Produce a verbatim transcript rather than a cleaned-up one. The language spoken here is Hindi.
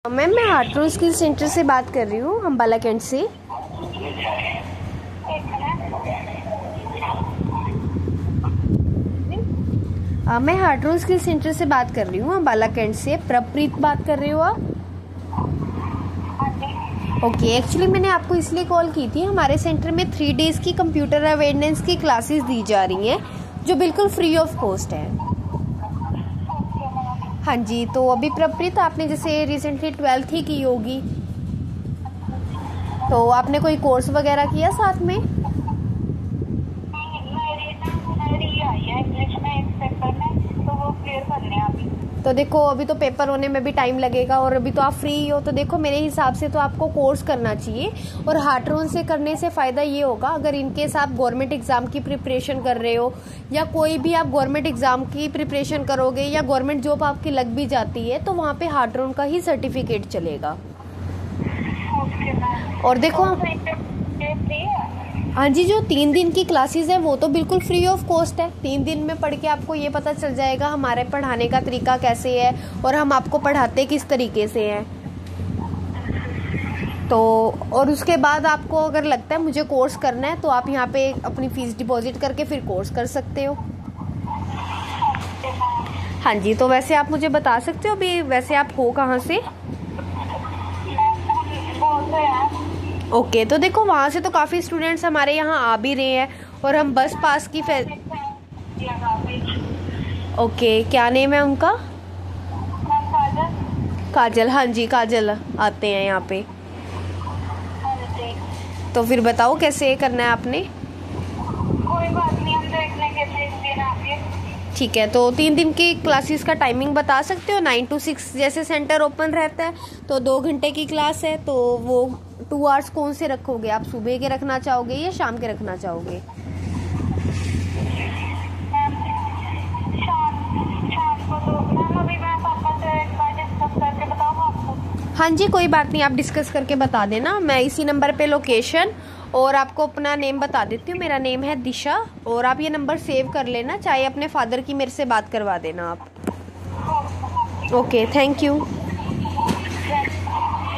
मैम मैं हार्टरोन स्किल सेंटर से बात कर रही हूँ, अम्बाला कैंट से। आ, मैं हार्टरोन स्किल सेंटर से बात कर रही हूँ, अम्बाला कैंट से। प्रप्रीत बात कर रही हो आप? ओके, एक्चुअली मैंने आपको इसलिए कॉल की थी, हमारे सेंटर में थ्री डेज की कंप्यूटर अवेयरनेस की क्लासेस दी जा रही हैं जो बिल्कुल फ्री ऑफ कॉस्ट है। हाँ जी, तो अभी प्रप्रीत आपने जैसे रिसेंटली ट्वेल्थ ही की होगी, तो आपने कोई कोर्स वगैरह किया साथ में? तो देखो अभी तो पेपर होने में भी टाइम लगेगा और अभी तो आप फ्री हो, तो देखो मेरे हिसाब से तो आपको कोर्स करना चाहिए। और हार्टरोन से करने से फ़ायदा ये होगा, अगर इनकेस आप गवर्नमेंट एग्ज़ाम की प्रिपरेशन कर रहे हो या कोई भी आप गवर्नमेंट एग्ज़ाम की प्रिपरेशन करोगे या गवर्नमेंट जॉब आपकी लग भी जाती है, तो वहाँ पे हार्टरोन का ही सर्टिफिकेट चलेगा। और देखो हाँ जी, जो तीन दिन की क्लासेस है वो तो बिल्कुल फ्री ऑफ कॉस्ट है। तीन दिन में पढ़ के आपको ये पता चल जाएगा हमारे पढ़ाने का तरीका कैसे है और हम आपको पढ़ाते किस तरीके से हैं। तो और उसके बाद आपको अगर लगता है मुझे कोर्स करना है, तो आप यहाँ पे अपनी फ़ीस डिपॉजिट करके फिर कोर्स कर सकते हो। हाँ जी, तो वैसे आप मुझे बता सकते हो अभी वैसे आप हो कहाँ से? ओके okay, तो देखो वहाँ से तो काफ़ी स्टूडेंट्स हमारे यहाँ आ भी रहे हैं और हम बस पास की फे ओके okay, क्या नेम है उनका? काजल। हाँ जी, काजल आते हैं यहाँ पे। तो फिर बताओ कैसे करना है आपने? कोई बात नहीं, हम देख लेंगे तीन दिन आके। ठीक है, तो तीन दिन की क्लासेस का टाइमिंग बता सकते हो? नाइन टू सिक्स जैसे सेंटर ओपन रहता है, तो दो घंटे की क्लास है, तो वो टू आवर्स कौन से रखोगे आप? सुबह के रखना चाहोगे या शाम के रखना चाहोगे? शाम शाम को तो मैम अभी मैं पापा से एक बार डिस्कस करके बताऊँ आपको? हाँ जी, कोई बात नहीं, आप डिस्कस करके बता देना। मैं इसी नंबर पे लोकेशन और आपको अपना नेम बता देती हूँ। मेरा नेम है दिशा और आप ये नंबर सेव कर लेना, चाहे अपने फादर की मेरे से बात करवा देना आप। Okay, thank you.